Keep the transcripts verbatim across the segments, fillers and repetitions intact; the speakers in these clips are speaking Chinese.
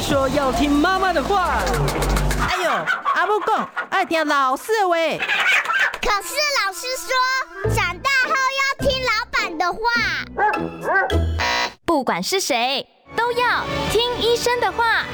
说要听妈妈的话。 哎呦，阿母讲爱听老师的话。 可是老师说，长大后要听老板的话。 不管是谁，都要听医生的话。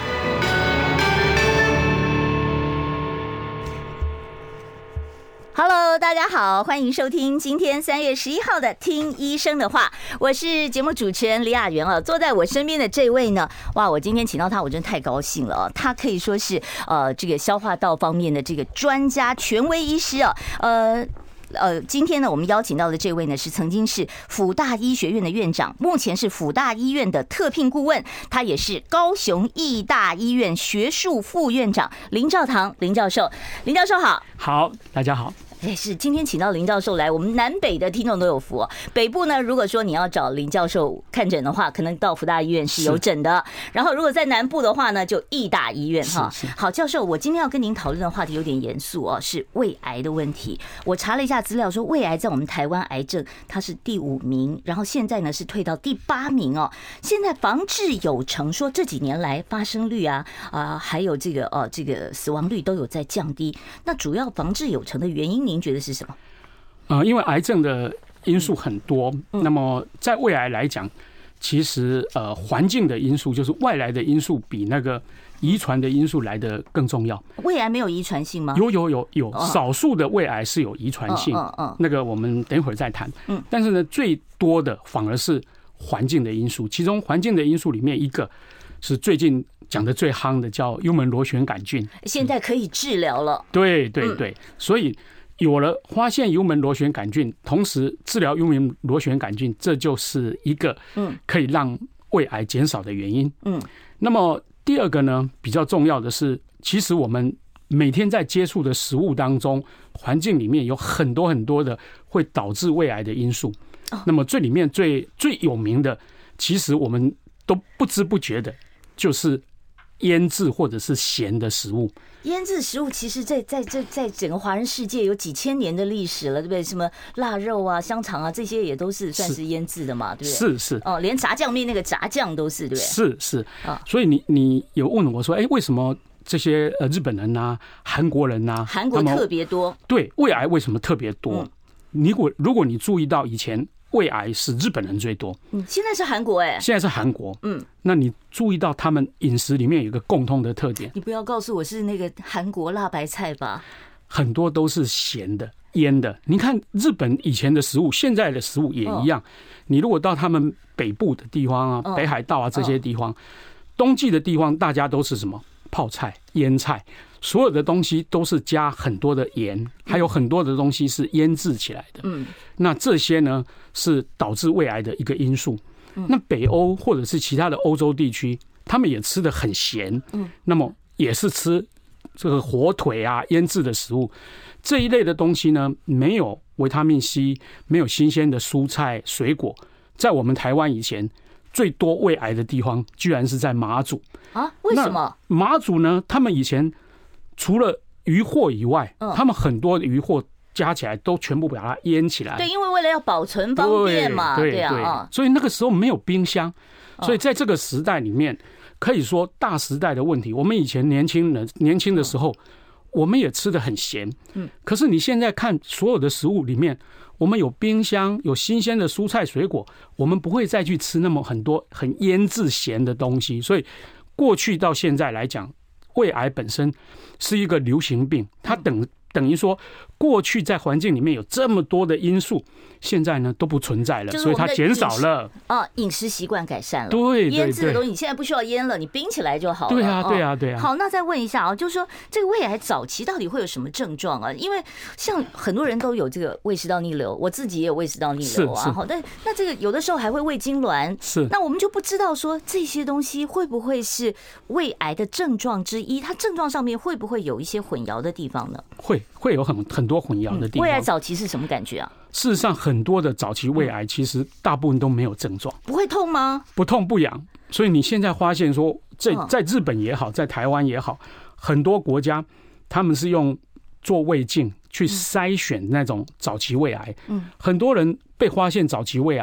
Hello， 大家好，欢迎收听今天三月十一号的《听医生的话》，我是节目主持人李雅媛啊。坐在我身边的这位呢，哇，我今天请到他，我真的太高兴了啊！他可以说是呃这个消化道方面的这个专家、权威医师啊，呃。呃，今天呢，我们邀请到的这位呢，是曾经是辅大医学院的院长，目前是辅大医院的特聘顾问，他也是高雄义大医院学术副院长林兆堂林教授。林教授好。 好，大家好。 哎，是今天请到林教授来，我们南北的听众都有福哦。北部呢，如果说你要找林教授看诊的话，可能到辅大医院是有诊的。然后如果在南部的话呢，就义大医院哈。好，教授，我今天要跟您讨论的话题有点严肃哦，是胃癌的问题。我查了一下资料，说胃癌在我们台湾癌症它是第五名，然后现在呢是退到第八名哦。现在防治有成，说这几年来发生率啊啊、呃，还有这个呃这个死亡率都有在降低。那主要防治有成的原因，您觉得是什么？ 呃，因为癌症的因素很多，嗯、那么在胃癌来讲，其实呃环境的因素就是外来的因素比那个遗传的因素来得更重要。 胃癌没有遗传性吗？ 有有有有，少数的胃癌是有遗传性， 嗯嗯， 那个我们等一会儿再谈。嗯，但是呢，最多的反而是环境的因素，其中环境的因素里面一个是最近讲的最夯的，叫幽门螺旋杆菌， 现在可以治疗了。 对对对，嗯、所以有了发现幽门螺旋杆菌，同时治疗幽门螺旋杆菌，这就是一个可以让胃癌减少的原因。嗯，那么第二个呢，比较重要的是，其实我们每天在接触的食物当中，环境里面有很多很多的会导致胃癌的因素。那么最里面最最有名的，其实我们都不知不觉的，就是腌制或者是咸的食物。 腌制食物其实在在在在整个华人世界有几千年的历史了，对不对？什么腊肉啊、香肠啊，这些也都是算是腌制的嘛，对不对？ 是是哦，连炸酱面那个炸酱都是，对不对？ 是是啊，所以你你有问我说，哎，为什么这些呃日本人呐、啊、韩国人呐、啊， 韩国特别多？对， 胃癌为什么特别多？嗯、如果如果你注意到以前。胃癌是日本人最多， 嗯，现在是韩国哎、欸， 现在是韩国，嗯，那你注意到他们饮食里面有一个共通的特点， 你不要告诉我是那个韩国辣白菜吧？ 很多都是咸的、腌的。你看日本以前的食物，现在的食物也一样。哦、你如果到他们北部的地方啊，哦、北海道啊这些地方，哦、冬季的地方，大家都是什么泡菜、腌菜。所有的东西都是加很多的盐，还有很多的东西是腌制起来的。嗯，那这些呢是导致胃癌的一个因素。那北欧或者是其他的欧洲地区，他们也吃得很咸。嗯，那么也是吃这个火腿啊、腌制的食物这一类的东西呢，没有维他命 C， 没有新鲜的蔬菜水果。在我们台湾以前最多胃癌的地方，居然是在马祖啊？为什么？ 马祖呢？他们以前除了渔获以外，嗯、他们很多的渔获加起来都全部把它腌起来。 对，因为为了要保存方便嘛， 对 对, 对啊， 所以那个时候没有冰箱，所以在这个时代里面，可以说大时代的问题。我们以前年轻人年轻的时候，我们也吃得很咸，嗯，可是你现在看所有的食物里面，我们有冰箱，有新鲜的蔬菜水果，我们不会再去吃那么很多很腌制咸的东西。所以过去到现在来讲，胃癌本身是一个流行病，它等等于说，过去在环境里面有这么多的因素，现在呢都不存在了，所以它减少了。 啊，饮食习惯改善了。 对， 腌制的东西你现在不需要腌了，你冰起来就好了。 对啊，对啊，对啊。 好，那再问一下啊，就是说这个胃癌早期到底会有什么症状啊？因为像很多人都有这个胃食道逆流，我自己也有胃食道逆流啊。好，但那这个有的时候还会胃痉挛， 是。 那我们就不知道说这些东西会不会是胃癌的症状之一？它症状上面会不会有一些混淆的地方呢？ 会，会有很很多混淆的地方。 胃癌早期是什么感觉啊？ 事实上，很多的早期胃癌其实大部分都没有症状， 不会痛吗？ 不痛不痒。所以你现在发现说，在在日本也好，在台湾也好，很多国家他们是用做胃镜去筛选那种早期胃癌。嗯，很多人被发现早期胃癌，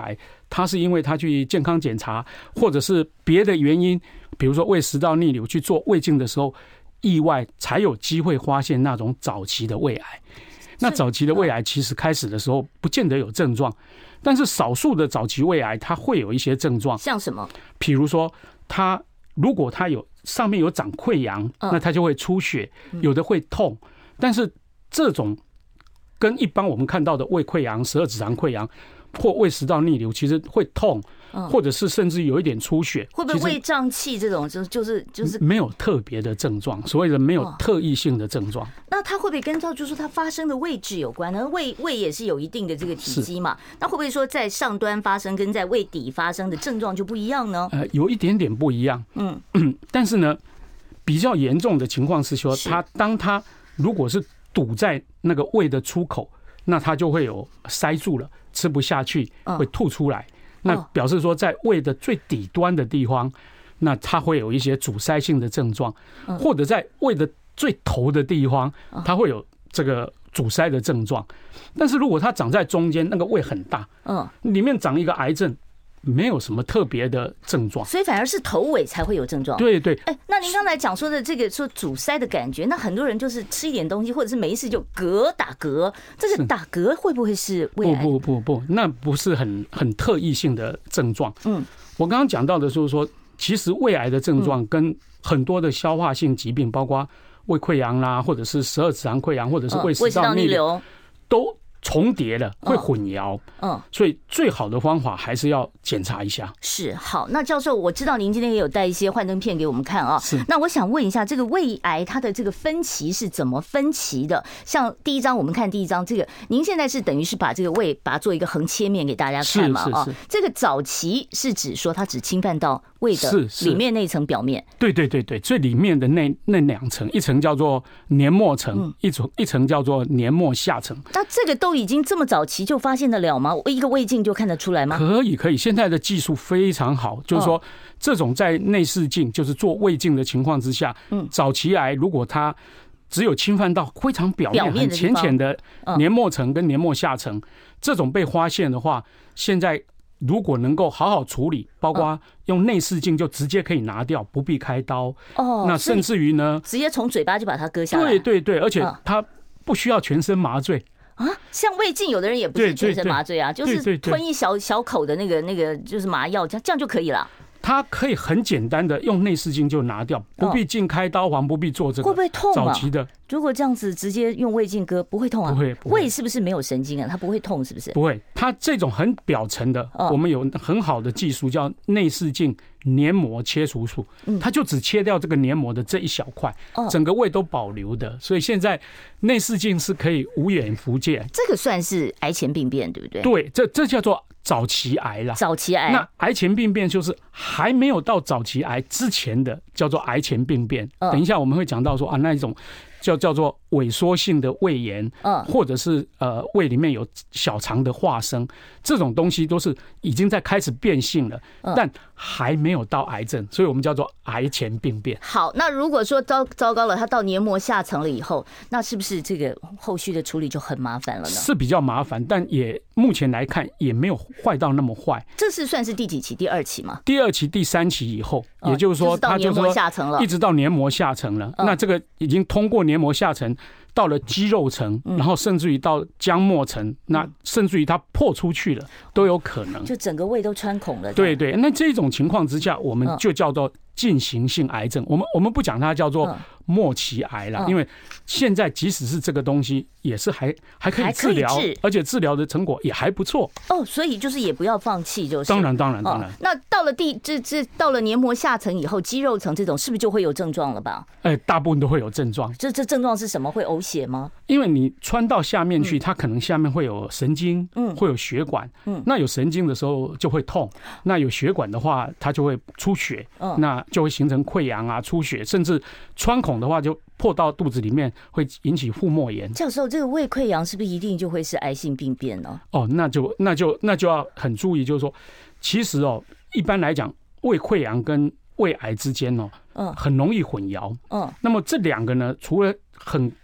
他是因为他去健康检查，或者是别的原因，比如说胃食道逆流去做胃镜的时候，意外才有机会发现那种早期的胃癌。那早期的胃癌其实开始的时候不见得有症状，但是少数的早期胃癌它会有一些症状， 像什么？ 比如说它如果它有上面有长溃疡，那它就会出血，有的会痛，但是这种跟一般我们看到的胃溃疡、十二指肠溃疡或胃食道逆流其实会痛，或者是甚至有一点出血， 会不会胃胀气这种就就是就是没有特别的症状，所谓的没有特异性的症状。 那它会不会跟到就是它发生的位置有关呢？胃胃也是有一定的这个体积嘛，那会不会说在上端发生跟在胃底发生的症状就不一样呢？呃， 有一点点不一样，嗯，但是呢，比较严重的情况是说，它当它如果是堵在那个胃的出口，那它就会有塞住了，吃不下去，会吐出来。那表示说，在胃的最底端的地方，那它会有一些阻塞性的症状，或者在胃的最头的地方，它会有这个阻塞的症状。但是如果它长在中间，那个胃很大，嗯，里面长一个癌症，没有什么特别的症状， 所以反而是头尾才会有症状。 对对， 哎、欸，那您刚才讲说的这个说阻塞的感觉，那很多人就是吃一点东西，或者是没事就嗝打嗝，这个打嗝会不会是胃癌？ 不不不不，那不是很很特异性的症状。嗯，我刚刚讲到的就是说，其实胃癌的症状跟很多的消化性疾病，包括胃溃疡啦，或者是十二指肠溃疡，或者是胃食道逆流，都重叠了，会混淆，嗯，所以最好的方法还是要检查一下。 是，好，那教授，我知道您今天也有带一些幻灯片给我们看啊，是。那我想问一下，这个胃癌它的这个分期是怎么分期的？像第一张，我们看第一张，这个您现在是等于是把这个胃把它做一个横切面给大家看嘛？啊，这个早期是指说它只侵犯到胃的里面那一层表面。 对对对对，最里面的那那两层，一层叫做黏膜层，嗯、一层一层叫做黏膜下层。 那这个都已经这么早期就发现得了吗？一个胃镜就看得出来吗？ 可以可以，现在的技术非常好，就是说这种在内视镜，就是做胃镜的情况之下，嗯，早期癌如果它只有侵犯到非常表面、很浅浅的黏膜层跟黏膜下层，这种被发现的话，现在如果能够好好处理，包括用内视镜就直接可以拿掉，不必开刀。哦，那甚至于呢， 直接从嘴巴就把它割下来。 对对对，而且它不需要全身麻醉。 啊，像胃镜有的人也不是全身麻醉啊，就是吞一小小口的那个那个就是麻药，这样这样就可以了。 它可以很简单的用内视镜就拿掉，不必进开刀房，不必做这个。 会不会痛啊？ 早期的， 如果这样子直接用胃镜割，不会痛啊？ 不会。 胃是不是没有神经啊？它不会痛是不是？ 不会，它这种很表层的，我们有很好的技术叫内视镜黏膜切除术，它就只切掉这个黏膜的这一小块，整个胃都保留的。所以现在内视镜是可以无远弗届。 这个算是癌前病变，对不对？ 对，这这叫做早期癌啦。 早期癌。 那癌前病变就是还没有到早期癌之前的，叫做癌前病变。等一下我们会讲到说啊，那一种叫叫做萎缩性的胃炎，或者是呃胃里面有小肠的化生，这种东西都是已经在开始变性了，但还没有到癌症，所以我们叫做癌前病变。 好，那如果说糟糟糕了，它到黏膜下层了以后，那是不是这个后续的处理就很麻烦了呢？ 是比较麻烦，但也目前来看也没有坏到那么坏。 这是算是第几期？第二期吗？ 第二期、第三期以后，也就是说，它就是说一直到黏膜下层了。那这个已经通过黏膜下层，到了肌肉层，然后甚至于到浆膜层，那甚至于它破出去了，都有可能。 就整个胃都穿孔了。 对对，那这种情况之下，我们就叫做进行性癌症。我们我们不讲它叫做末期癌了，因为现在即使是这个东西，也是还还可以治疗，而且治疗的成果也还不错。 哦，所以就是也不要放弃，就是。 当然当然当然。 那到了第这这到了黏膜下层以后，肌肉层这种是不是就会有症状了吧？ 哎，大部分都会有症状。 这这症状是什么？会呕血吗？ 因为你穿到下面去，它可能下面会有神经，嗯，会有血管，嗯，那有神经的时候就会痛，那有血管的话，它就会出血，嗯，那就会形成溃疡啊、出血，甚至穿孔的话就破到肚子里面，会引起腹膜炎。 教授，这个胃溃疡是不是一定就会是癌性病变呢？ 哦，那就那就那就要很注意，就是说，其实哦，一般来讲，胃溃疡跟胃癌之间哦，嗯，很容易混淆，嗯，那么这两个呢，除了很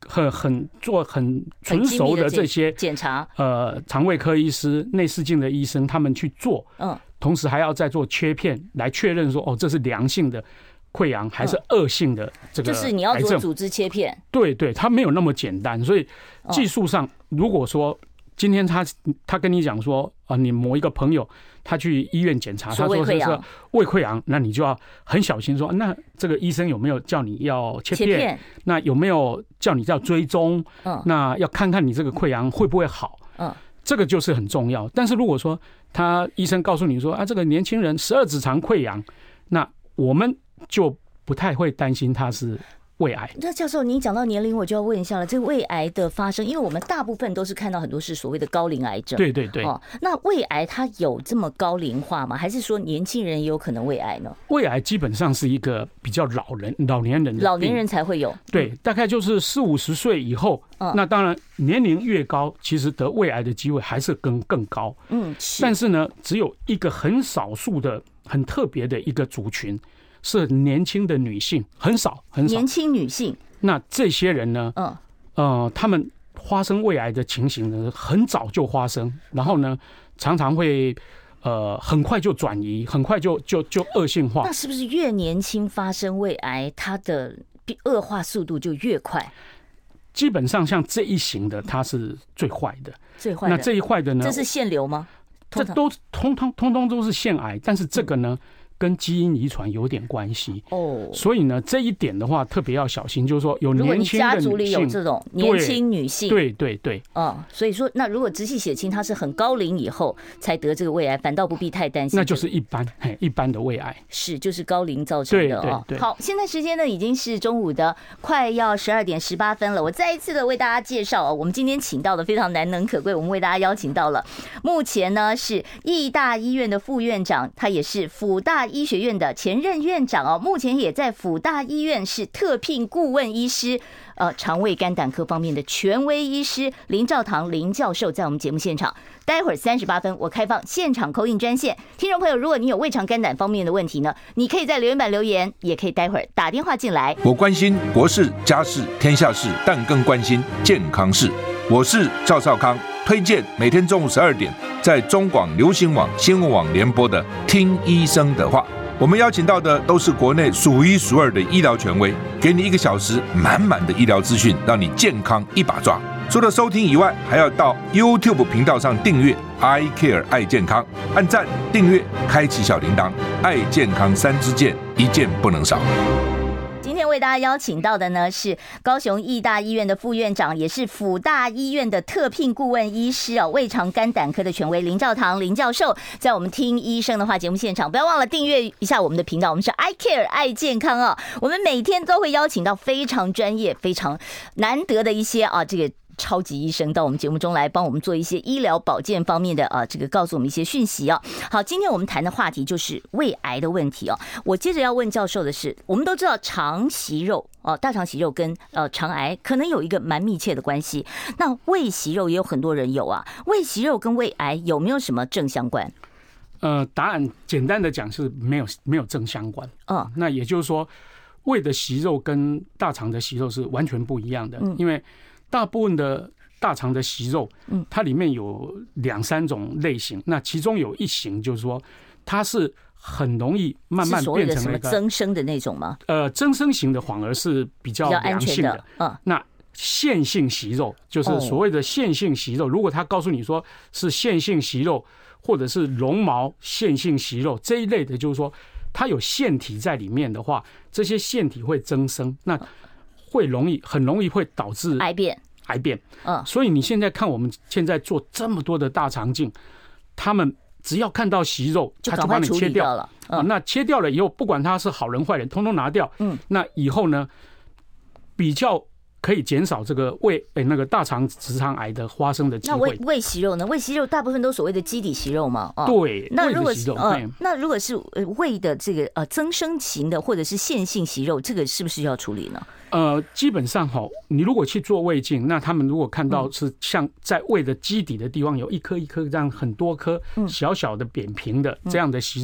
很很做很纯熟的这些检查， 呃，肠胃科医师、内视镜的医生，他们去做， 嗯， 同时还要再做切片来确认说，哦，这是良性的溃疡还是恶性的这个癌症， 就是你要做组织切片， 对对，它没有那么简单，所以技术上，如果说今天他他跟你讲说啊，你某一个朋友他去医院检查，他说是胃溃疡，那你就要很小心说，那这个医生有没有叫你要切片？切片那有没有叫你要追踪？嗯，那要看看你这个溃疡会不会好？嗯，这个就是很重要。但是如果说他医生告诉你说啊，这个年轻人十二指肠溃疡，那我们就不太会担心他是胃癌。 那教授，您讲到年龄，我就要问一下了，这个胃癌的发生，因为我们大部分都是看到很多是所谓的高龄癌症。 对对对。 哦，那胃癌它有这么高龄化吗？还是说年轻人也有可能胃癌呢？ 胃癌基本上是一个比较老人、老年人的病， 老年人才会有。 对，大概就是四五十岁以后。嗯，那当然年龄越高，其实得胃癌的机会还是更更高。嗯，是。但是呢，只有一个很少数的、很特别的一个族群。是年轻的女性，很少很少。 年轻女性， 那这些人呢？嗯，呃，他们发生胃癌的情形呢，很早就发生，然后呢，常常会呃很快就转移，很快就就就恶性化。 那是不是越年轻发生胃癌，它的恶化速度就越快？ 基本上像这一型的，它是最坏的， 最坏的。 那这一坏的呢？ 这是腺瘤吗？ 这都通通通通都是腺癌，但是这个呢？嗯，跟基因遗传有点关系哦，所以呢，这一点的话特别要小心，就是说有年轻的女性， 如果你家族里有这种年轻女性， 对对对， 嗯，所以说，那如果直系血亲她是很高龄以后才得这个胃癌，反倒不必太担心， 那就是一般一般的胃癌， 是就是高龄造成的哦。好，现在时间呢已经是中午的快要十二点十八分了，我再一次的为大家介绍，我们今天请到的非常难能可贵，我们为大家邀请到了目前呢是义大医院的副院长，他也是辅大医学院的前任院长哦，目前也在辅大医院是特聘顾问医师，呃，肠胃肝胆科方面的权威医师林兆堂林教授在我们节目现场。待会儿三十八分，我开放现场call in专线，听众朋友，如果你有胃肠肝胆方面的问题呢，你可以在留言板留言，也可以待会儿打电话进来。 我关心国事、家事、天下事，但更关心健康事。我是赵少康，推荐每天中午十二点在中广流行网、新闻网联播的《听医生的话》。我们邀请到的都是国内数一数二的医疗权威，给你一个小时满满的医疗资讯，让你健康一把抓。除了收听以外，还要到 YouTube 频道上订阅 I Care 爱健康，按赞、订阅、开启小铃铛，爱健康三支箭，一件不能少。 今天为大家邀请到的呢是高雄义大医院的副院长，也是辅大医院的特聘顾问医师哦，胃肠肝胆科的权威林兆堂林教授，在我们听医生的话节目现场，不要忘了订阅一下我们的频道，我们是 I Care 爱健康哦，我们每天都会邀请到非常专业、非常难得的一些啊这个。超级医生到我们节目中来帮我们做一些医疗保健方面的啊，这个告诉我们一些讯息哦。好，今天我们谈的话题就是胃癌的问题哦。我接着要问教授的是，我们都知道肠息肉哦，大肠息肉跟呃肠癌可能有一个蛮密切的关系。那胃息肉也有很多人有啊，胃息肉跟胃癌有没有什么正相关？ 呃，答案简单的讲是没有没有正相关。嗯，那也就是说，胃的息肉跟大肠的息肉是完全不一样的，嗯、因为大部分的大肠的息肉，它里面有两三种类型，那其中有一型就是说，它是很容易慢慢变成那个增生的那种吗？ 呃，增生型的反而是比较良性的。嗯，那腺性息肉就是所谓的腺性息肉，如果他告诉你说是腺性息肉或者是绒毛腺性息肉这一类的，就是说它有腺体在里面的话，这些腺体会增生，那会容易很容易会导致癌变。 癌变，嗯，所以你现在看我们现在做这么多的大肠镜，他们只要看到息肉，他就帮你切掉了。 啊，那切掉了以后，不管他是好人坏人，通通拿掉。嗯，那以后呢，比较可以减少这个胃诶、欸、那个大肠直肠癌的发生的机会。 那胃胃息肉呢？胃息肉大部分都所谓的基底息肉嘛。 哦、对， 那如果是呃，那如果是胃的这个呃增生型的或者是腺性息肉，这个是不是要处理呢？ 呃，基本上哈，你如果去做胃镜，那他们如果看到是像在胃的基底的地方有一颗一颗这样很多颗小小的扁平的这样的息肉，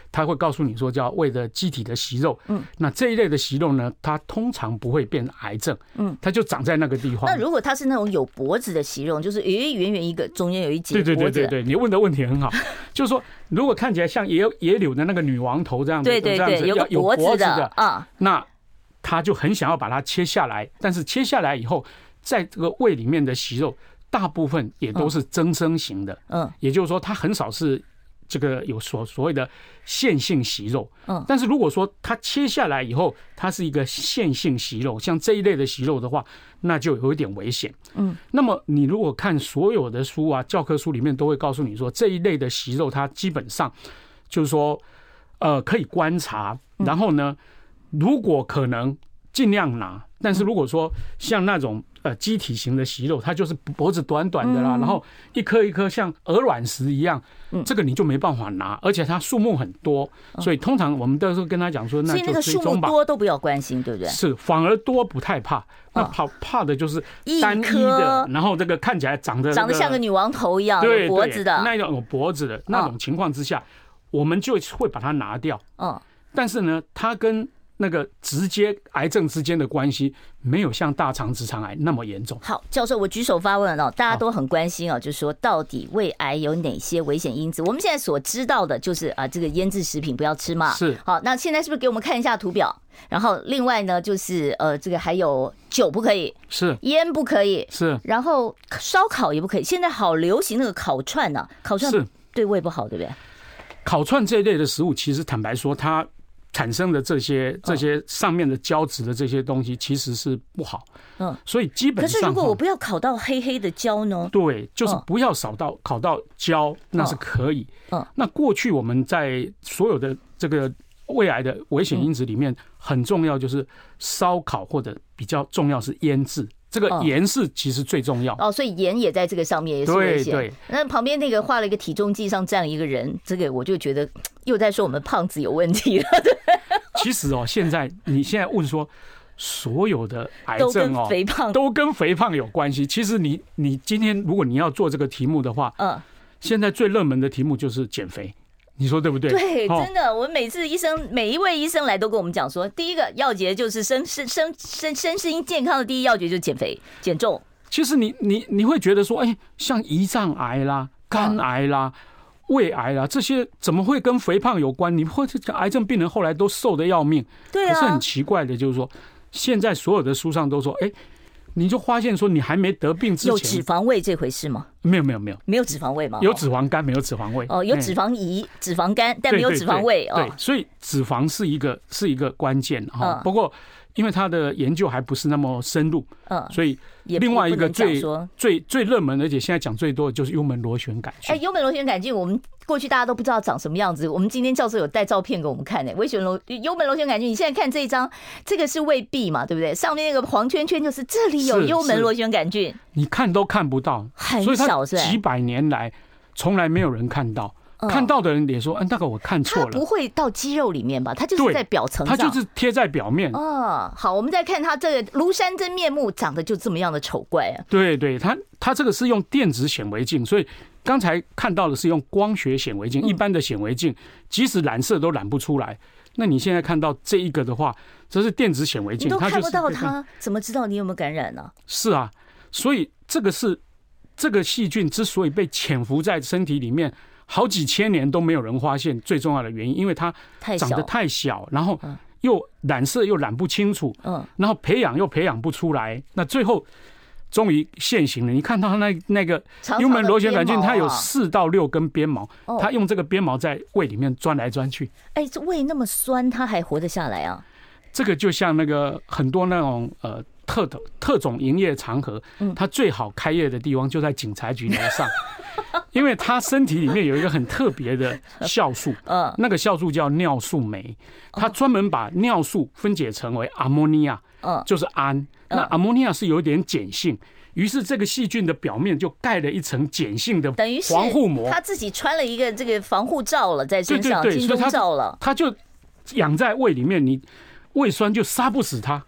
他会告诉你说叫胃的基体的息肉，嗯，那这一类的息肉呢，它通常不会变癌症，嗯，它就长在那个地方。 那如果它是那种有脖子的息肉，就是诶圆圆一个，中间有一节脖子， 对对对对对，你问的问题很好，就是说如果看起来像野野柳的那个女王头这样子， 对对对，有个脖子的啊， 那他就很想要把它切下来，但是切下来以后，在这个胃里面的息肉大部分也都是增生型的，嗯，也就是说它很少是这个有所所谓的线性息肉，嗯，但是如果说它切下来以后，它是一个线性息肉，像这一类的息肉的话，那就有一点危险，嗯。那么你如果看所有的书啊，教科书里面都会告诉你说，这一类的息肉它基本上就是说，呃，可以观察，然后呢，如果可能尽量拿，但是如果说像那种呃机体型的息肉，它就是脖子短短的啦，然后一颗一颗像鹅卵石一样，这个你就没办法拿，而且它数目很多，所以通常我们都是跟他讲说，那就追踪吧。所以那个数目多都不要关心，对不对？ 是，反而多不太怕，那怕怕的就是单一的，然后这个看起来长得长得像个女王头一样，有脖子的那种有脖子的那种情况之下，我们就会把它拿掉。嗯，但是呢，它跟那个直接癌症之间的关系没有像大肠直肠癌那么严重。 好，教授，我举手发问哦，大家都很关心哦，就是说到底胃癌有哪些危险因子？我们现在所知道的就是啊，这个腌制食品不要吃嘛。 是。 好，那现在是不是给我们看一下图表？然后另外呢，就是呃，这个还有酒不可以， 是烟不可以， 是， 然后烧烤也不可以。现在好流行那个烤串呢、啊，烤串对胃不好，对不对？ 烤串这一类的食物，其实坦白说，它产生的这些这些上面的胶质的这些东西其实是不好，嗯，所以基本上， 可是如果我不要烤到黑黑的胶呢？ 对，就是不要烧到烤到焦，那是可以。嗯，那过去我们在所有的这个胃癌的危险因子里面，很重要就是烧烤或者比较重要是腌制。这个盐是其实最重要哦，所以盐也在这个上面也是危险。 对对， 那旁边那个画了一个体重计上站了一个人，这个我就觉得又在说我们胖子有问题了。 其实哦，现在你现在问说所有的癌症哦， 都跟肥胖都跟肥胖有关系。其实你你今天如果你要做这个题目的话，嗯，现在最热门的题目就是减肥。你说对不对？ 对，真的，我每次医生每一位医生来都跟我们讲说，第一个要诀就是身身身身身心健康的第一要诀就是减肥减重。 其实你你你会觉得说，哎，像胰脏癌啦、肝癌啦、胃癌啦这些，怎么会跟肥胖有关？你会癌症病人后来都瘦得要命。 对啊。 可是很奇怪的就是说，现在所有的书上都说，哎。你就发现说，你还没得病之前有脂肪胃这回事吗？ 没有没有没有， 没有脂肪胃吗？ 有脂肪肝，没有脂肪胃。 哦，有脂肪胰、脂肪肝，但没有脂肪胃。 对，所以脂肪是一个是一个关键哈。不过，因为它的研究还不是那么深入，嗯，所以另外一个最最最热门，而且现在讲最多的就是幽门螺旋杆菌。 哎，幽门螺旋杆菌，我们过去大家都不知道长什么样子。我们今天教授有带照片给我们看呢。微旋螺幽门螺旋杆菌，你现在看这一张，这个是胃壁嘛，对不对？上面那个黄圈圈就是这里有幽门螺旋杆菌， 你看都看不到， 很小，是几百年来从来没有人看到。看到的人也说，嗯，那个我看错了。 它不会到肌肉里面吧？它就是在表层上， 它就是贴在表面。 哦，好，我们再看它这个庐山真面目，长得就这么样的丑怪啊。 对对，它它这个是用电子显微镜，所以刚才看到的是用光学显微镜，一般的显微镜即使染色都染不出来。那你现在看到这一个的话，这是电子显微镜， 你都看不到它，怎么知道你有没有感染呢？ 是啊，所以这个是这个细菌之所以被潜伏在身体里面。好几千年都没有人发现最重要的原因，因为它长得太小，然后又染色又染不清楚，然后培养又培养不出来，那最后终于现形了。你看到那那个幽门螺旋杆菌，它有四到六根鞭毛，它用这个鞭毛在胃里面钻来钻去。 哎，这胃那么酸，它还活得下来啊？ 这个就像那个很多那种呃特特种营业场合，它最好开业的地方就在警察局楼上。因为它身体里面有一个很特别的酵素，那个酵素叫尿素酶，它专门把尿素分解成为阿莫尼亚，就是氨。那阿莫尼亚是有点碱性，于是这个细菌的表面就盖了一层碱性的防护膜， 它自己穿了一个这个防护罩了在身上，金钟罩了， 它就养在胃里面，你胃酸就杀不死它。 好，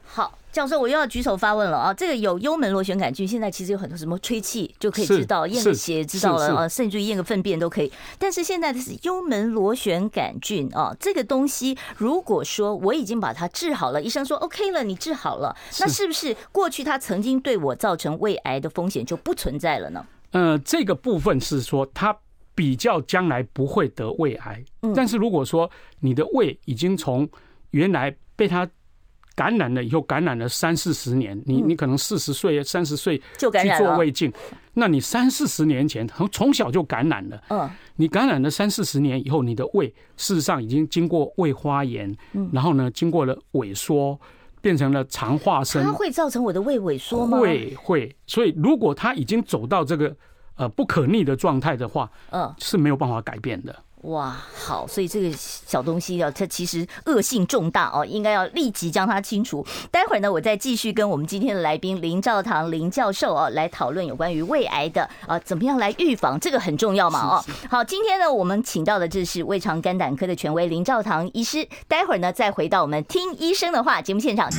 教授，我又要举手发问了啊！这个有幽门螺旋杆菌，现在其实有很多什么吹气就可以知道，验个血知道了啊，甚至于验个粪便都可以。但是现在的是幽门螺旋杆菌啊，这个东西如果说我已经把它治好了，医生说 OK 了，你治好了，那是不是过去它曾经对我造成胃癌的风险就不存在了呢？ 呃，这个部分是说它比较将来不会得胃癌，嗯、但是如果说你的胃已经从原来被它感染了以后，感染了三四十年，你你可能四十岁、三十岁去做胃镜，那你三四十年前从小就感染了，嗯，你感染了三四十年以后，你的胃事实上已经经过胃花炎，嗯，然后呢，经过了萎缩，变成了肠化生。 它会造成我的胃萎缩吗？ 会会，所以如果它已经走到这个呃不可逆的状态的话，嗯，是没有办法改变的。 哇，好，所以这个小东西啊，它其实恶性重大哦，应该要立即将它清除。待会儿呢，我再继续跟我们今天的来宾林兆堂林教授哦来讨论有关于胃癌的啊，怎么样来预防，这个很重要嘛哦。好，今天呢，我们请到的这是胃肠肝胆科的权威林兆堂医师。待会儿呢，再回到我们听医生的话节目现场。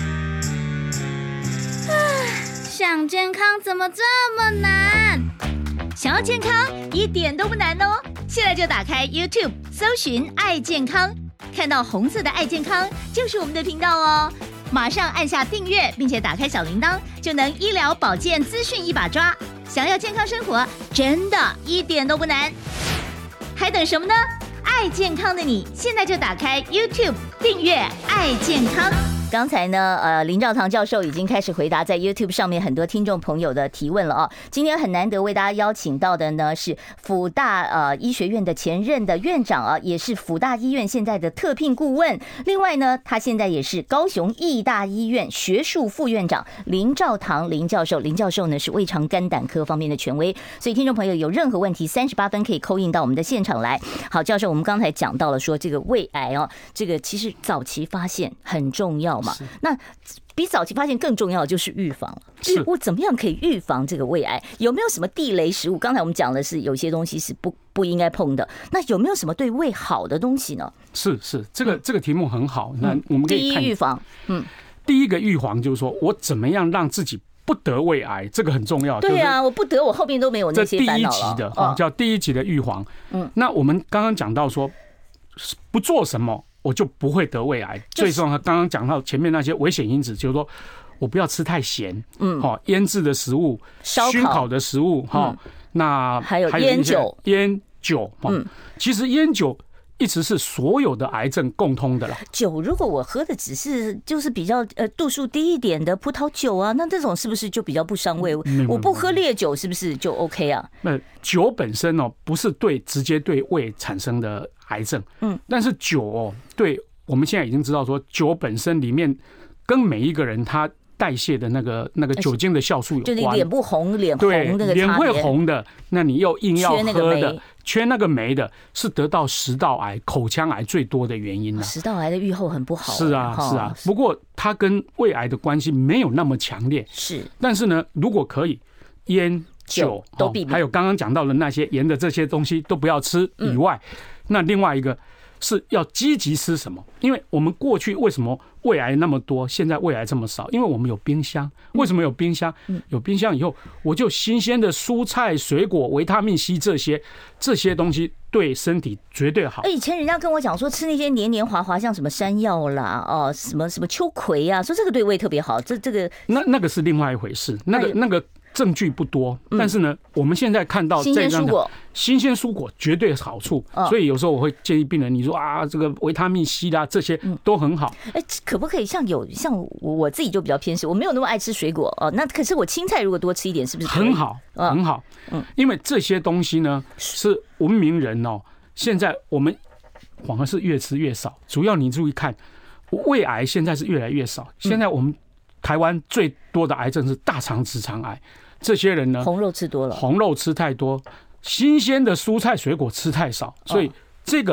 想健康怎么这么难？想要健康一点都不难哦！现在就打开 YouTube 搜寻爱健康，看到红色的爱健康就是我们的频道哦。马上按下订阅，并且打开小铃铛，就能医疗保健资讯一把抓。想要健康生活，真的一点都不难，还等什么呢？爱健康的你，现在就打开 YouTube 订阅爱健康。 刚才呢，呃，林兆堂教授已经开始回答在 YouTube 上面很多听众朋友的提问了啊。今天很难得为大家邀请到的呢是辅大呃医学院的前任的院长啊，也是辅大医院现在的特聘顾问。另外呢，他现在也是高雄义大医院学术副院长林兆堂林教授。林教授呢是胃肠肝胆科方面的权威，所以听众朋友有任何问题，三十八分可以call in到我们的现场来。好，教授，我们刚才讲到了说这个胃癌哦，这个其实早期发现很重要。那比早期发现更重要的就是预防。我怎么样可以预防这个胃癌？有没有什么地雷食物？刚才我们讲的是有些东西是不不应该碰的，那有没有什么对胃好的东西呢？ 是是，这个这个题目很好。那我们可以看第一预防，嗯， 第一个预防就是说我怎么样让自己不得胃癌，这个很重要。 对啊，我不得，我后面都没有那些烦恼了。 这第一级的哦，叫第一级的预防。嗯，那我们刚刚讲到说不做什么我就不会得胃癌。最重要，刚刚讲到前面那些危险因子，就是说我不要吃太咸，嗯，哦，腌制的食物、熏烤的食物，哈，那还有烟酒、 烟酒，嗯，其实烟酒一直是所有的癌症共通的啦。 酒如果我喝的只是就是比较呃度数低一点的葡萄酒啊，那这种是不是就比较不伤胃？我不喝烈酒是不是就 OK 啊？ 那酒本身哦，不是对直接对胃产生的癌症，嗯，但是酒哦，对我们现在已经知道说，酒本身里面跟每一个人他代谢的那个那个酒精的酵素有关，就你脸不红，脸红那个脸会红的，那你又硬要喝的，缺那个酶的，是得到食道癌、口腔癌最多的原因啊。 食道癌的预后很不好。 是啊，是啊。不过它跟胃癌的关系没有那么强烈。 是， 但是呢，如果可以，烟酒都避免， 还有刚刚讲到的那些盐的这些东西都不要吃以外，那另外一个是要积极吃什么？因为我们过去为什么胃癌那么多，现在胃癌这么少？因为我们有冰箱。为什么有冰箱？有冰箱以后，我就新鲜的蔬菜、水果、维他命 C 这些这些东西对身体绝对好。 以前人家跟我讲说，吃那些黏黏滑滑，像什么山药啦，哦，什么什么秋葵啊，说这个对胃特别好。这这个那那个是另外一回事，那个那个。证据不多，但是呢，我们现在看到新鲜蔬果， 新鲜蔬果绝对好处，所以有时候我会建议病人，你说啊，这个维他命 C 啦，这些都很好。 哎，可不可以像有像我自己就比较偏食，我没有那么爱吃水果哦，那可是我青菜如果多吃一点，是不是很好？很好，嗯，因为这些东西呢是文明人哦，现在我们反而是越吃越少。主要你注意看，胃癌现在是越来越少，现在我们台湾最多的癌症是大肠直肠癌。这些人呢， 红肉吃多了， 红肉吃太多，新鲜的蔬菜水果吃太少，所以这个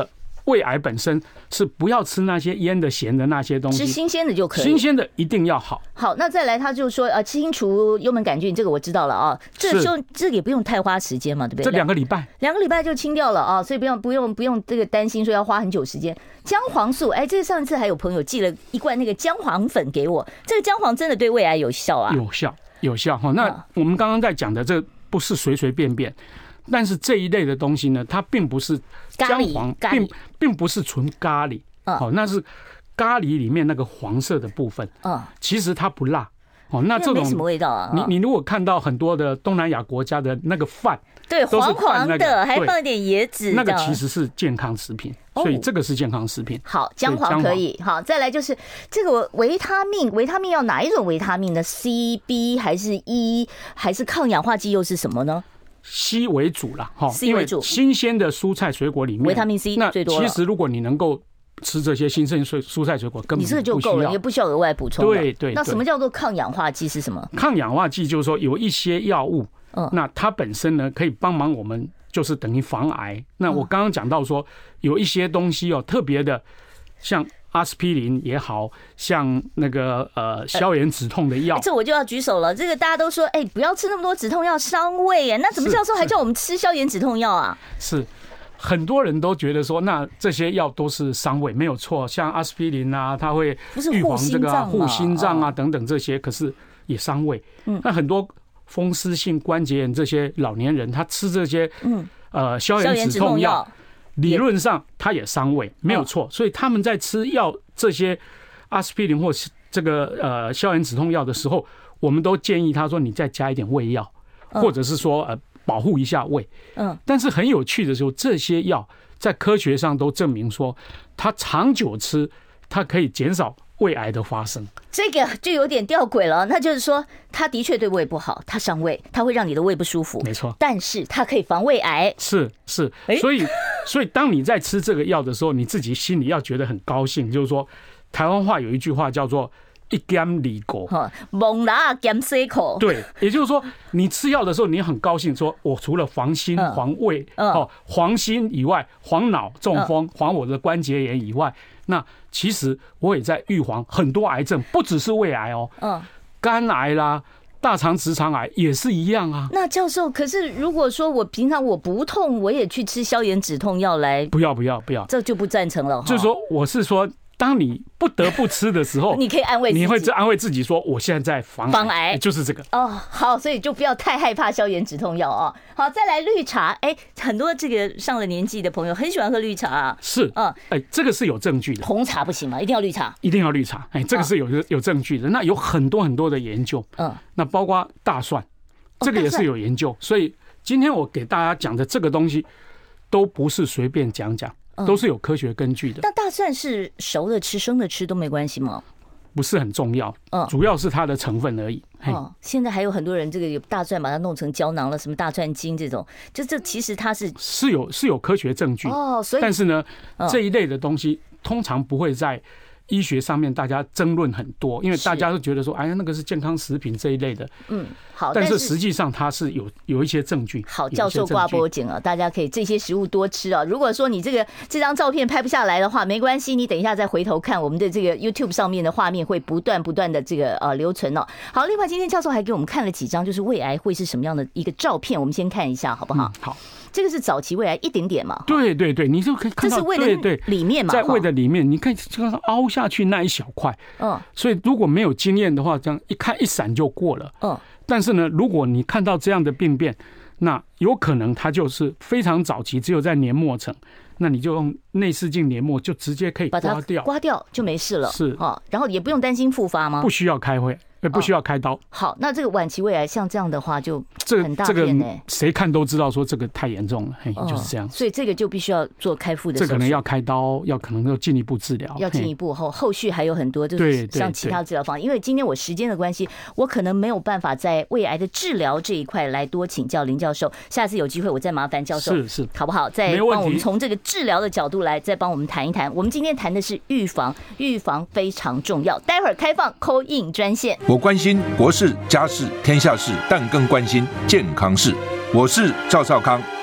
胃癌本身是不要吃那些腌的、咸的那些东西， 吃新鲜的就可以。 新鲜的一定要好。 好，那再来，他就说呃，清除幽门杆菌，这个我知道了啊，这个就这个也不用太花时间嘛，对不对？ 这两个礼拜， 两个礼拜就清掉了啊，所以不用不用不用这个担心说要花很久时间。姜黄素，哎，这上次还有朋友寄了一罐那个姜黄粉给我，这个姜黄真的对胃癌有效啊？ 有效，有效哈。那我们刚刚在讲的这不是随随便便。但是这一类的东西呢，它并不是姜黄，并并不是纯咖喱，哦，那是咖喱里面那个黄色的部分，嗯，其实它不辣，哦，那这种没什么味道啊。 你你如果看到很多的东南亚国家的那个饭， 对，黄黄的，还放一点椰子， 那个其实是健康食品，所以这个是健康食品。 好，姜黄可以。好，再来就是这个维他命，维他命要哪一种维他命呢 ？C、B 还是 E 还是抗氧化剂又是什么呢 ？C 为主啦，哈， 因为新鲜的蔬菜水果里面维他命 C 最多。 那其实如果你能够吃这些新鲜蔬蔬菜水果，根本你这个就够了，也不需要额外补充。 对对。 那什么叫做抗氧化剂是什么？ 抗氧化剂就是说有一些药物，嗯，那它本身呢可以帮忙我们，就是等于防癌。那我刚刚讲到说有一些东西哦，特别的像。阿司匹林也好像那个呃消炎止痛的药、欸， 这我就要举手了。这个大家都说，哎、欸，不要吃那么多止痛药，伤胃耶。那怎么教授还叫我们吃消炎止痛药啊？ 是很多人都觉得说，那这些药都是伤胃，没有错。像阿司匹林啊，它会预防这个护心脏啊等等这些，可是也伤胃。嗯，那很多风湿性关节炎这些老年人，他吃这些嗯呃消炎止痛药。理论上它也伤胃，没有错，所以他们在吃药这些阿司匹林或这个呃消炎止痛药的时候，我们都建议他说你再加一点胃药，或者是说呃保护一下胃。嗯，但是很有趣的时候，这些药在科学上都证明说，它长久吃，它可以减少胃癌的发生。 这个就有点吊诡了，那就是说，它的确对胃不好，它伤胃，它会让你的胃不舒服， 没错。 但是它可以防胃癌， 是是，所以所以当你在吃这个药的时候，你自己心里要觉得很高兴，就是说，台湾话有一句话叫做“一兼二果”， 猛拿兼四口。 对，也就是说，你吃药的时候，你很高兴，说我除了防心、防胃、哦防心以外，防脑中风、防我的关节炎以外。那其实我也在预防很多癌症，不只是胃癌哦，嗯，肝癌啦、大肠直肠癌也是一样啊。 那教授，可是如果说我平常我不痛，我也去吃消炎止痛药来， 不要不要不要， 这就不赞成了。 就是说，我是说。当你不得不吃的时候， 你可以安慰自己， 你会安慰自己说：“我现在在防防癌， 就是这个。” 哦，好，所以就不要太害怕消炎止痛药哦。好，再来绿茶，哎，很多这个上了年纪的朋友很喜欢喝绿茶啊。 是，嗯，哎，这个是有证据的。 红茶不行吗？一定要绿茶？ 一定要绿茶，哎，这个是有有证据的。那有很多很多的研究，嗯，那包括大蒜，这个也是有研究。所以今天我给大家讲的这个东西，都不是随便讲讲。都是有科学根据的。 那大蒜是熟的吃、生的吃都没关系吗？ 不是很重要，主要是它的成分而已。 哦，现在还有很多人这个有大蒜把它弄成胶囊了，什么大蒜精这种，就这其实它是是有是有科学证据哦。所以，但是呢，这一类的东西通常不会在医学上面大家争论很多，因为大家都觉得说，哎呀，那个是健康食品这一类的。嗯，好，但是实际上它是有有一些证据。 好，教授挂波景啊，大家可以这些食物多吃啊。如果说你这个这张照片拍不下来的话，没关系，你等一下再回头看我们的这个 YouTube 上面的画面会不断不断的这个呃留存哦。好，另外今天教授还给我们看了几张，就是胃癌会是什么样的一个照片，我们先看一下好不好？ 嗯、好。 这个是早期胃癌一点点嘛？ 对对对，你就可以看到， 这是胃的里面嘛， 在胃的里面，你看这个凹下去那一小块，嗯，所以如果没有经验的话，这样一看一闪就过了，嗯。但是呢，如果你看到这样的病变，那有可能它就是非常早期，只有在黏膜层，那你就用内视镜黏膜就直接可以刮掉， 刮掉就没事了， 是啊，然后也不用担心复发吗？ 不需要开会。不需要开刀。 好，那这个晚期胃癌像这样的话就很大片呢、 欸。 这个谁看都知道说这个太严重了，嘿，就是这样。 所以这个就必须要做开腹的手术。 这可能要开刀，要可能要进一步治疗， 要进一步后后续还有很多，就是像其他治疗方案。因为今天我时间的关系，我可能没有办法在胃癌的治疗这一块来多请教林教授。下次有机会我再麻烦教授， 是是， 好不好？再帮我们从这个治疗的角度来再帮我们谈一谈。我们今天谈的是预防，预防非常重要。待会儿开放 call in 专线， 我关心国事、家事、天下事，但更关心健康事。我是赵少康，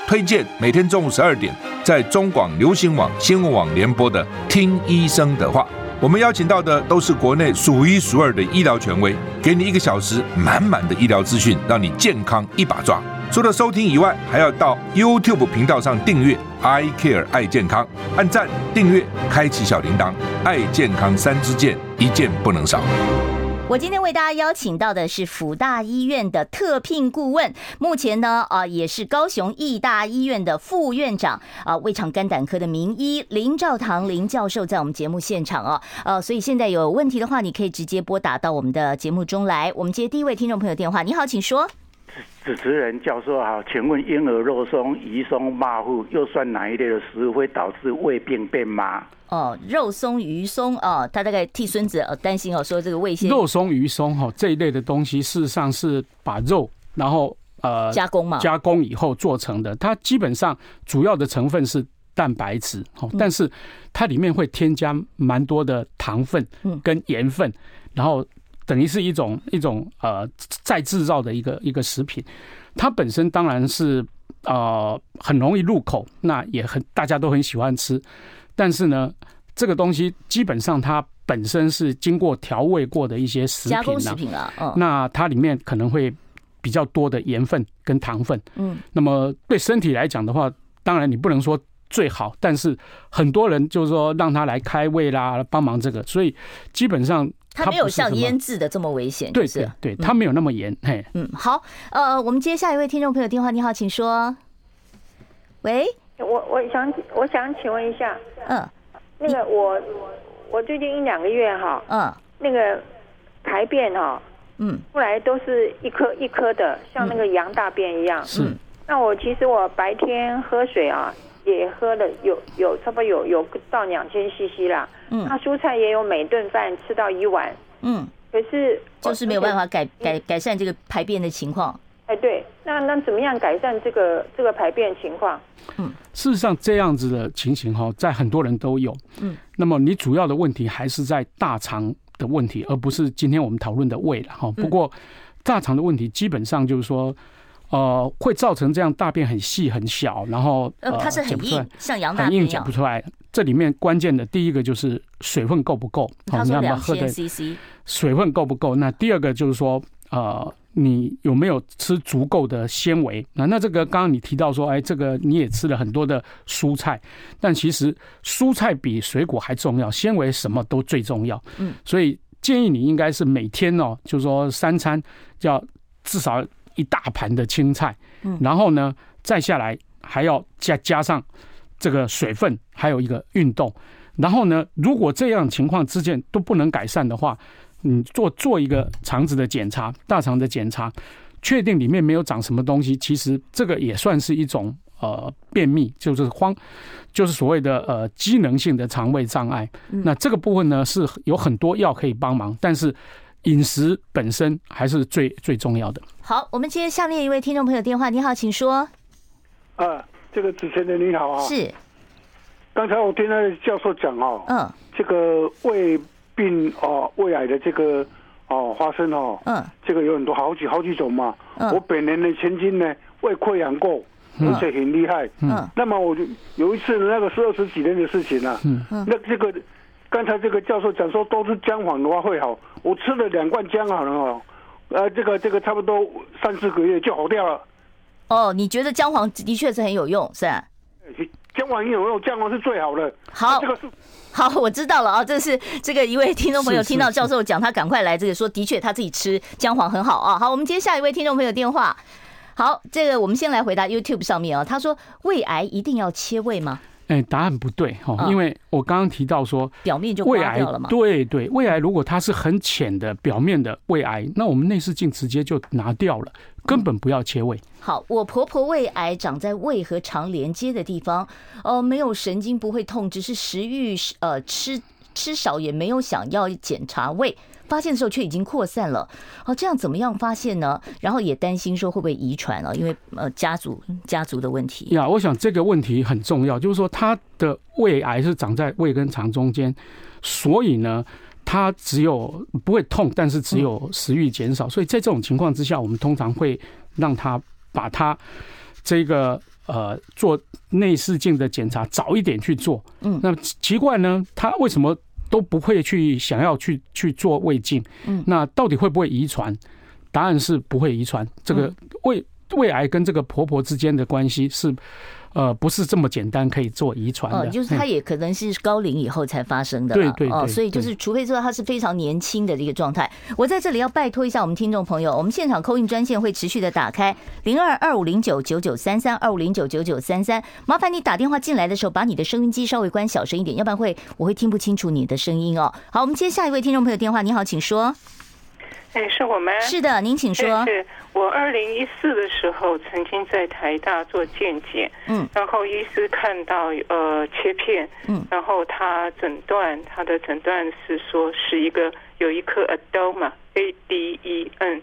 推荐每天中午十二点在中广流行网、新闻网联播的《听医生的话》。我们邀请到的都是国内数一数二的医疗权威，给你一个小时满满的医疗资讯，让你健康一把抓。除了收听以外，还要到 YouTube 频道上订阅 I Care 爱健康，按赞、订阅、开启小铃铛，爱健康三支箭，一件不能少。 我今天为大家邀请到的是辅大医院的特聘顾问，目前呢啊、呃、也是高雄义大医院的副院长啊、呃，胃肠肝胆科的名医林兆堂林教授在我们节目现场哦，呃，所以现在有问题的话，你可以直接拨打到我们的节目中来。我们接第一位听众朋友电话，你好，请说。 主持人教授好，请问婴儿肉松、鱼松、马虎又算哪一类的食物会导致胃病变吗？ 哦，肉松、鱼松哦，他大概替孙子哦担心哦，说这个胃腺。 肉松、鱼松哈这一类的东西，事实上是把肉然后呃加工嘛， 加工以后做成的。它基本上主要的成分是蛋白质，哦，但是它里面会添加蛮多的糖分跟盐分，然后等于是一种一种呃再制造的一个一个食品。它本身当然是呃很容易入口，那也很大家都很喜欢吃。但是呢，这个东西基本上它本身是经过调味过的一些食品、啊、 加工食品啊、哦， 那它里面可能会比较多的盐分跟糖分，嗯，那么对身体来讲的话，当然你不能说最好，但是很多人就是说让他来开胃啦，帮忙这个，所以基本上它没有像腌制的这么危险， 对对对，它没有那么严，嘿， 嗯，好，呃，我们接下一位听众朋友电话，你好，请说，喂。 我我想我想请问一下， 嗯， 那个我我最近一两个月哈， 嗯， 那个排便哈， 嗯， 后来都是一颗一颗的，像那个羊大便一样。 是。 那我其实我白天喝水啊，也喝了有有差不多有有到两千 C C 啦。嗯。那蔬菜也有每顿饭吃到一碗。嗯。可是就是没有办法改改改善这个排便的情况。 哎，对，那那怎么样改善这个这个排便情况？ 嗯，事实上这样子的情形哈，在很多人都有。嗯，那么你主要的问题还是在大肠的问题，而不是今天我们讨论的胃了哈。不过大肠的问题基本上就是说，呃，会造成这样大便很细很小，然后呃它是很硬，像羊大便一样， 很硬，讲不出来。这里面关键的第一个就是水分够不够， 他说两千 C C， 水分够不够？那第二个就是说，呃。你有没有吃足够的纤维？那那这个刚刚你提到说，哎，这个你也吃了很多的蔬菜，但其实蔬菜比水果还重要，纤维什么都最重要。嗯，所以建议你应该是每天哦，就是说三餐要至少一大盘的青菜，嗯，然后呢再下来还要加加上这个水分，还有一个运动。然后呢，如果这样情况之间都不能改善的话，你做做一个肠子的检查，大肠的检查，确定里面没有长什么东西，其实这个也算是一种呃便秘，就是荒，就是所谓的呃机能性的肠胃障碍。嗯、那这个部分呢是有很多药可以帮忙，但是饮食本身还是最最重要的。 好，我们接下面一位听众朋友电话，你好，请说。 啊，这个主持人你好啊。 是。 刚才我听那个教授讲哦，嗯，这个胃病哦，胃癌的这个哦发生哦，嗯，这个有很多好几好几种嘛。嗯，我本人呢曾经呢胃溃疡过，而且很厉害。嗯，那么我就有一次那个是二十几年的事情啊。嗯嗯，那这个刚才这个教授讲说都是姜黄的话会好，我吃了两罐姜黄哦，呃，这个这个差不多三四个月就好掉了。 哦，你觉得姜黄的确是很有用，是吧？ 姜黄有用，姜黄是最好的。 好， 这个是好，我知道了啊。这是这个一位听众朋友听到教授讲，他赶快来这个说，的确他自己吃姜黄很好啊。好，我们接下一位听众朋友电话。好，这个我们先来回答 YouTube 上面啊，他说胃癌一定要切胃吗？ 哎，答案不对哈，因为我刚刚提到说， 表面就刮掉了嘛。 对对，胃癌如果它是很浅的表面的胃癌，那我们内视镜直接就拿掉了，根本不要切胃。 好，我婆婆胃癌长在胃和肠连接的地方，呃，没有神经，不会痛，只是食欲呃吃吃少，也没有想要检查胃。发现的时候却已经扩散了，哦，这样怎么样发现呢？然后也担心说会不会遗传啊？因为呃家族家族的问题呀，我想这个问题很重要，就是说他的胃癌是长在胃跟肠中间，所以呢，他只有不会痛，但是只有食欲减少，所以在这种情况之下，我们通常会让他把他这个呃做内视镜的检查早一点去做。嗯，那奇怪呢，他为什么都不会去想要去去做胃镜？嗯，那到底会不会遗传？答案是不会遗传。这个胃胃癌跟这个婆婆之间的关系是。呃，不是这么简单可以做遗传的， 哦，就是它也可能是高龄以后才发生的， 对对对， 哦，所以就是除非说它是非常年轻的一个状态。我在这里要拜托一下我们听众朋友，我们现场 call in 专线会持续的打开零二二五零九九九三三二五零九九九三三，麻烦你打电话进来的时候把你的收音机稍微关小声一点，要不然会我会听不清楚你的声音哦。好，我们接下一位听众朋友电话，你好，请说。 哎，是我们？ 是的，您请说。 是我二零一四的时候曾经在台大做健检，嗯，然后医师看到呃切片，嗯，然后他诊断他的诊断是说是一个有一颗 adenoma A D E N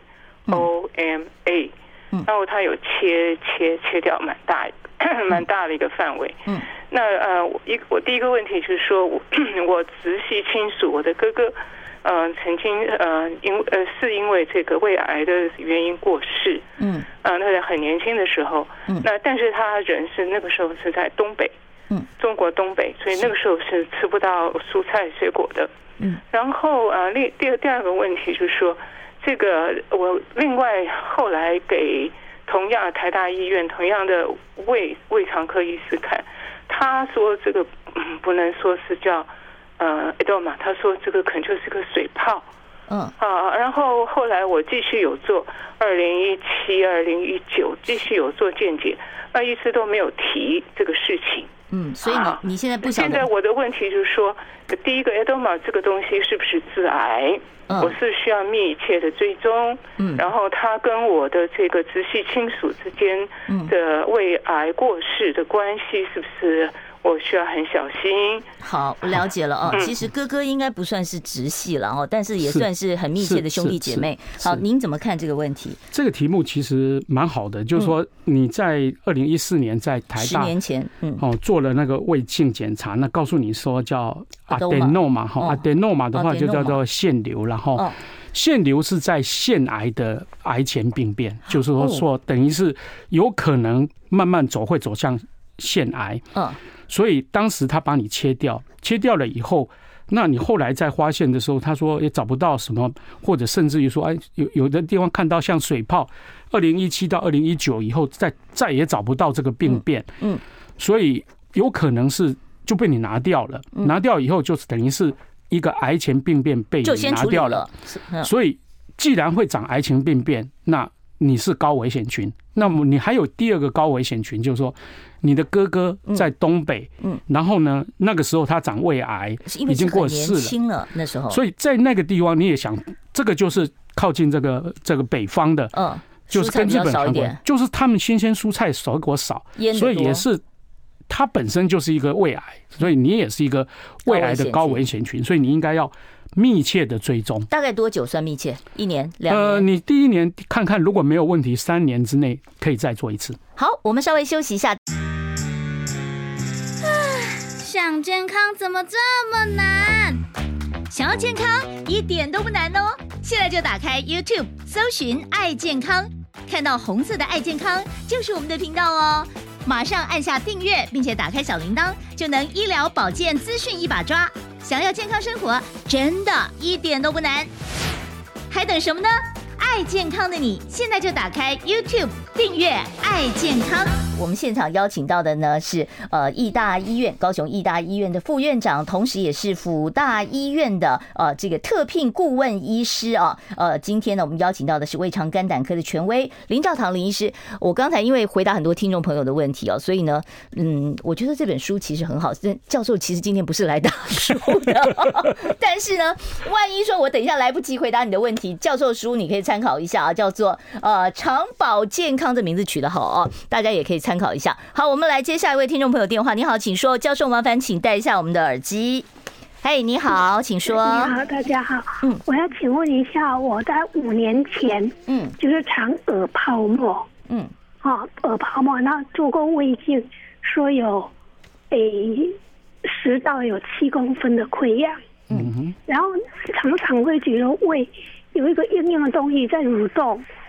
O M A，嗯，然后他有切切切掉蛮大蛮大的一个范围，嗯，那呃一我第一个问题就是说我我直系亲属我的哥哥。呃，曾经呃，因呃是因为这个胃癌的原因过世，嗯，呃，那在很年轻的时候，嗯，那但是他人是那个时候是在东北，嗯，中国东北，所以那个时候是吃不到蔬菜水果的，嗯，然后呃，另第二第二个问题就是说，这个我另外后来给同样台大医院同样的胃胃肠科医师看，他说这个嗯不能说是叫。呃 ，edema， 他说这个可能就是个水泡，嗯啊，然后后来我继续有做二零一七、二零一九继续有做健检，那一直都没有提这个事情。 嗯，所以你你现在不晓得。 现在我的问题就是说，第一个 edema 这个东西是不是致癌？嗯，我是需要密切的追踪。嗯，然后他跟我的这个直系亲属之间的胃癌过世的关系是不是？我需要很小心。 好，我了解了哦。嗯、其实哥哥应该不算是直系了哦，但是也算是很密切的兄弟姐妹。好，您怎么看这个问题？ 这个题目其实蛮好的，就是说你在二零一四年在台大十年前，嗯， 哦做了那个胃镜检查，那告诉你说叫 adenoma 哈 ，adenoma 的话就叫做腺瘤，然后腺瘤是在腺癌的癌前病变，就是说说等于是有可能慢慢走会走向腺癌。嗯。所以当时他把你切掉，切掉了以后，那你后来再发现的时候，他说也找不到什么，或者甚至于说，哎，有有的地方看到像水泡，二零一七到二零一九以后，再再也找不到这个病变，嗯，所以有可能是就被你拿掉了，拿掉以后就是等于是一个癌前病变被你拿掉了，所以既然会长癌前病变，那你是高危险群。那么你还有第二个高危险群，就是说你的哥哥在东北，嗯，然后呢，那个时候他长胃癌，已经过世了， 了那时候， 所以在那个地方你也想，这个就是靠近这个这个北方的，嗯，就是跟日本、韩国，就是他们新鲜蔬菜水果少，所以也是它本身就是一个胃癌，所以你也是一个胃癌的高危险群，所以你应该要密切的追踪。 大概多久算密切？一年、两年？ 呃，你第一年看看，如果没有问题，三年之内可以再做一次。 好，我们稍微休息一下。 想健康怎么这么难？想要健康一点都不难哦！现在就打开 YouTube 搜寻爱健康，看到红色的爱健康就是我们的频道哦。马上按下订阅，并且打开小铃铛，就能医疗保健资讯一把抓。想要健康生活，真的一点都不难，还等什么呢？爱健康的你，现在就打开 YouTube 订阅爱健康。 我们现场邀请到的呢是呃义大医院高雄义大医院的副院长，同时也是辅大医院的呃这个特聘顾问医师啊。呃，今天呢我们邀请到的是胃肠肝胆科的权威林兆堂林医师。我刚才因为回答很多听众朋友的问题哦，所以呢，嗯，我觉得这本书其实很好。教授其实今天不是来打书的，但是呢，万一说我等一下来不及回答你的问题，教授书你可以参考一下啊，叫做呃长保健康，这名字取得好哦，大家也可以参考一下。好，我们来接下一位听众朋友电话。你好，请说。教授，麻烦请戴一下我们的耳机。嘿，你好，请说。 你好，大家好。嗯，我要请问一下，我在五年前，嗯，就是肠耳泡沫，嗯，啊，耳泡沫，那做过胃镜，说有，诶，十到有七公分的溃疡，嗯哼，然后常常会觉得胃有一个硬硬的东西在蠕动，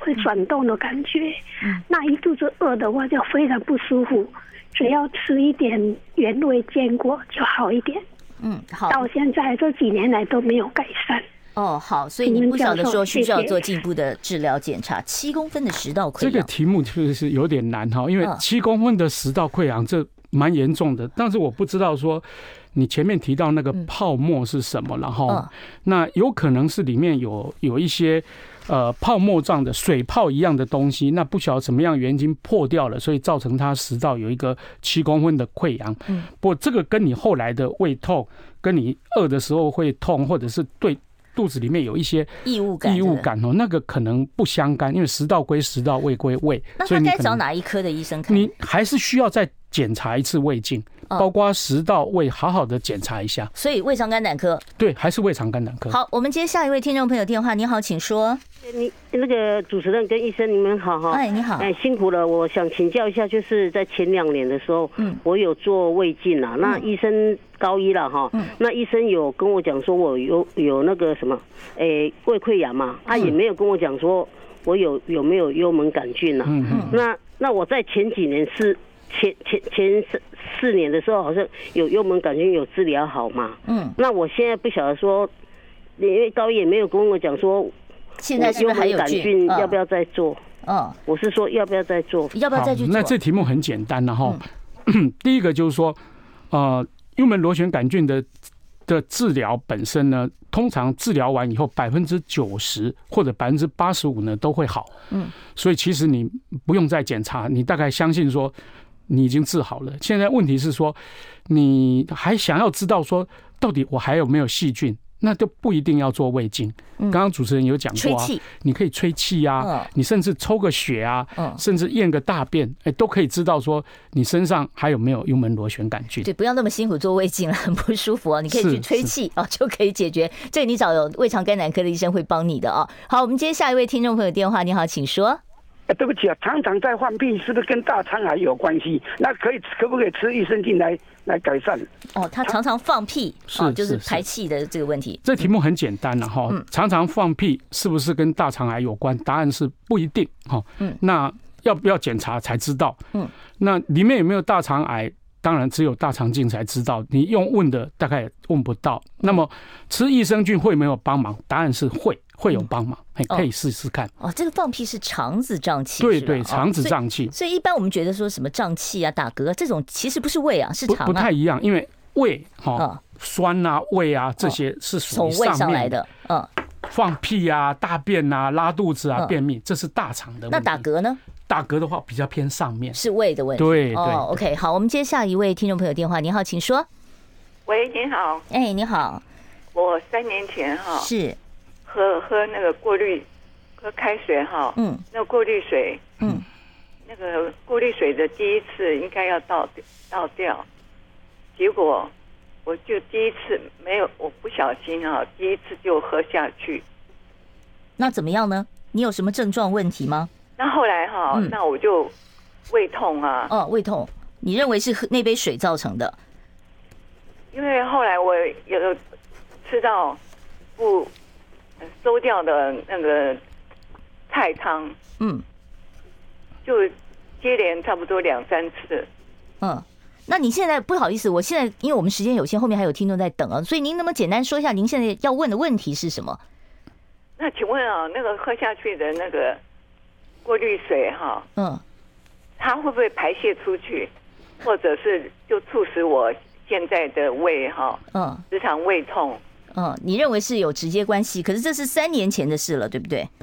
会转动的感觉。嗯，那一肚子饿的话就非常不舒服，只要吃一点原味坚果就好一点。 嗯，好， 到现在这几年来都没有改善。 哦，好，所以你不晓得说需不需要做进一步的治疗检查？七公分的食道溃疡， 这个题目就是有点难哈，因为七公分的食道溃疡这蛮严重的，但是我不知道说你前面提到那个泡沫是什么，然后、嗯、那有可能是里面有有一些呃泡沫状的水泡一样的东西，那不晓得什么样原因破掉了，所以造成它食道有一个七公分的溃疡。嗯，不过这个跟你后来的胃痛，跟你饿的时候会痛，或者是对肚子里面有一些异物感， 异物感哦，那个可能不相干，因为食道归食道，胃归胃。 那他该找哪一科的医生看？ 你还是需要再检查一次胃镜，哦、包括食道、胃，好好的检查一下。 所以胃肠肝胆科， 对，还是胃肠肝胆科。 好，我们接下一位听众朋友电话。你好，请说。 你那个主持人跟医生，你们好哈。 哎，你好。 哎，辛苦了。我想请教一下，就是在前两年的时候，嗯，我有做胃镜啊，那医生高一了哈，嗯，那医生有跟我讲说我有有那个什么，哎，胃溃疡嘛，他、啊、也没有跟我讲说我有有没有幽门杆菌啊。嗯嗯。那那我在前几年是前前前四四年的时候，好像有幽门杆菌有治疗好嘛。嗯。那我现在不晓得说，因为高一也没有跟我讲说。 现在是不是还有菌？要不要再做？ 嗯， 我是说要不要再做？ 要不要再去做？ 那这题目很简单了哈。嗯、第一个就是说，呃，幽门螺旋杆菌的的治疗本身呢，通常治疗完以后百分之九十或者百分之八十五呢都会好。嗯，所以其实你不用再检查，你大概相信说你已经治好了。现在问题是说，你还想要知道说到底我还有没有细菌？那就不一定要做胃镜。刚刚主持人有讲过啊，你可以吹气啊，你甚至抽个血啊，甚至验个大便，哎，都可以知道说你身上还有没有幽门螺旋杆菌。 对，不要那么辛苦做胃镜了，很不舒服啊。你可以去吹气啊，就可以解决。这个你找有胃肠肝胆科的医生会帮你的啊。好，我们接下一位听众朋友电话。你好，请说。 哎，对不起啊，常常在放屁，是不是跟大肠癌有关系？那可以可不可以吃益生菌来来改善？ 哦，他常常放屁，哦，就是排气的这个问题。 这题目很简单了哈，嗯、常常放屁是不是跟大肠癌有关？答案是不一定哈。嗯，那要不要检查才知道？嗯，那里面有没有大肠癌？当然只有大肠镜才知道，你用问的大概问不到。那么吃益生菌会没有帮忙？答案是会，会有帮忙，嗯、可以试试看。 哦，这个放屁是肠子胀气， 对对，肠子胀气、哦。 所以一般我们觉得说什么胀气啊、打嗝、啊、这种，其实不是胃啊，是肠、啊不。不太一样，因为胃哈、哦嗯、酸啊、胃啊这些是属于从胃上来的。嗯， 放屁啊、大便啊、拉肚子啊、便秘，这是大肠的问题。 那打嗝呢？ 打嗝的话比较偏上面， 是胃的问题。 对对、 哦、，OK， 好，我们接下一位听众朋友电话。你好，请说。 喂，你好。 哎，你好。 我三年前哈是喝喝那个过滤喝开水哈，嗯，那个过滤水，嗯，那个过滤水的第一次应该要倒倒掉，结果我就第一次没有，我不小心啊，第一次就喝下去。 那怎么样呢？你有什么症状问题吗？ 那后来哈、嗯，那我就胃痛啊。 哦，胃痛，你认为是那杯水造成的？ 因为后来我有吃到不馊掉的那个菜汤，嗯，就接连差不多两三次。 嗯，那你现在不好意思，我现在因为我们时间有限，后面还有听众在等啊，所以您能不能简单说一下您现在要问的问题是什么？ 那请问啊，那个喝下去的那个过滤水哈，嗯，它会不会排泄出去，或者是就促使我现在的胃哈，嗯，时常胃痛？ 嗯，你认为是有直接关系？可是这是三年前的事了，对不对？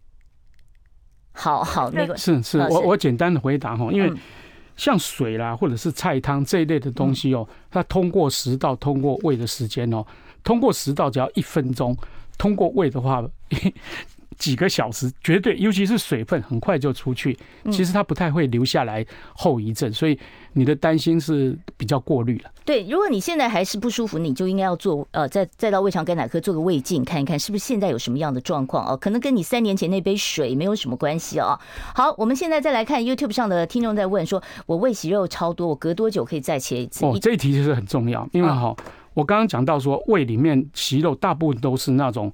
好好，那个是是，我我简单的回答哈，因为像水啦，或者是菜汤这一类的东西哦，它通过食道、通过胃的时间哦，通过食道只要一分钟。通过胃的话，几个小时绝对，尤其是水分很快就出去，其实它不太会留下来后遗症，所以你的担心是比较过滤了。 对，如果你现在还是不舒服，你就应该要做呃，再再到胃肠肝胆科做个胃镜，看一看是不是现在有什么样的状况哦，可能跟你三年前那杯水没有什么关系哦。好，我们现在再来看 YouTube 上的听众在问说，我胃息肉超多，我隔多久可以再切一次？ 哦，这一题就是很重要，因为哈。哦我刚刚讲到说，胃里面息肉大部分都是那种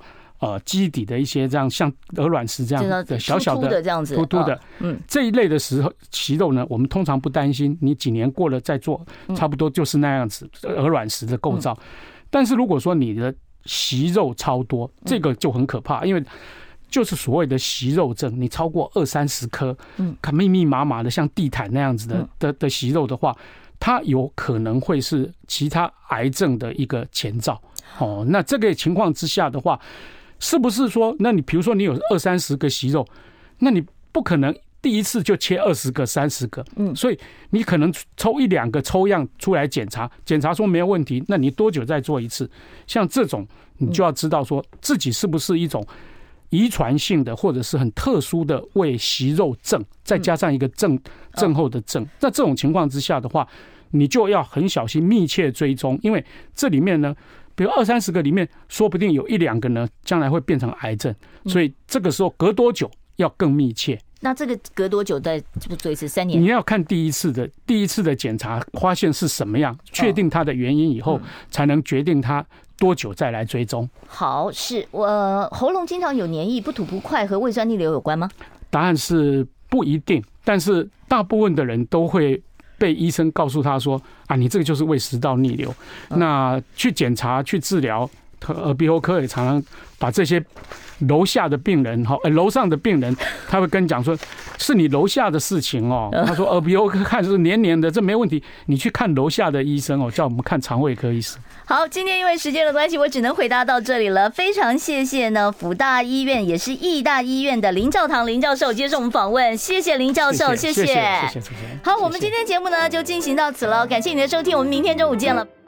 呃基底的一些这样像鹅卵石这样的小小的凸凸的这样子凸凸的，嗯，这一类的时候息肉呢，我们通常不担心，你几年过了再做，差不多就是那样子鹅卵石的构造。但是如果说你的息肉超多，这个就很可怕，因为就是所谓的息肉症，你超过二三十颗，嗯，看密密麻麻的像地毯那样子的的的息肉的话，它有可能会是其他癌症的一个前兆。哦，那这个情况之下的话，是不是说，那你比如说你有二三十个息肉，那你不可能第一次就切二十个、三十个，嗯，所以你可能抽一两个抽样出来检查，检查说没有问题，那你多久再做一次？像这种，你就要知道说自己是不是一种遗传性的或者是很特殊的胃息肉症，再加上一个症症候的症。那这种情况之下的话，你就要很小心密切追踪，因为这里面呢，比如二三十个里面，说不定有一两个呢，将来会变成癌症，所以这个时候隔多久要更密切。 那这个隔多久再做一次？三年？ 你要看第一次的第一次的检查，发现是什么样，确定它的原因以后，才能决定它多久再来追踪。 好，是我喉咙经常有黏液、不吐不快，和胃酸逆流有关吗？ 答案是不一定，但是大部分的人都会被医生告诉他说啊，你这个就是胃食道逆流。那去检查去治疗，耳鼻喉科也常常把这些楼下的病人哈，楼上的病人，他会跟你讲说，是你楼下的事情哦。他说耳鼻喉科看是黏黏的，这没问题，你去看楼下的医生哦，叫我们看肠胃科医生。 好，今天因为时间的关系，我只能回答到这里了。非常谢谢呢，辅大医院也是义大医院的林兆堂林教授接受我们访问，谢谢林教授，谢谢，谢谢，谢谢。好，我们今天节目呢就进行到此了，感谢你的收听，我们明天中午见了。